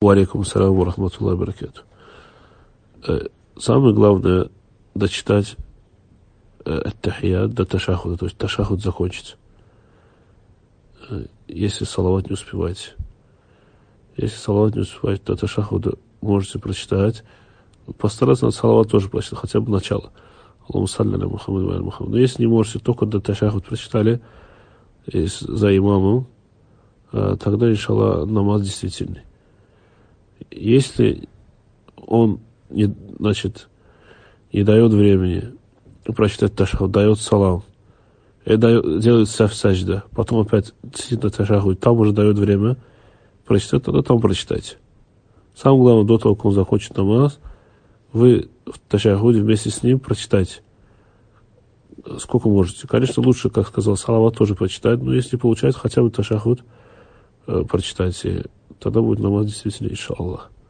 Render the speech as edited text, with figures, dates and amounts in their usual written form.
Ва алейкум ассаляму ва рахматуллахи ва баракатуху. Самое главное дочитать ат-тахият до ташахуда, то есть ташахуд закончить. Если салават не успеваете. Если салават не успеваете, то ташахуда можете прочитать. Постараться на салават тоже прочитать, хотя бы начало. Аллахумма салли аля Мухаммад ва аля Мухаммад. Но если не можете, только до ташахуд прочитали за имамом, тогда, иншаллах, намаз действительный. Если он не дает времени прочитать ташахуд, дает салам, и делает саджда, потом опять сидит на ташахуд, там уже дает время прочитать, тогда там прочитайте. Самое главное, до того, как он закончит намаз, вы в ташахуде вместе с ним прочитайте. Сколько можете. Конечно, лучше, как сказал, салават тоже прочитать, но если получается, хотя бы ташахуд прочитайте, тогда будет намаз действительно, иншаллах.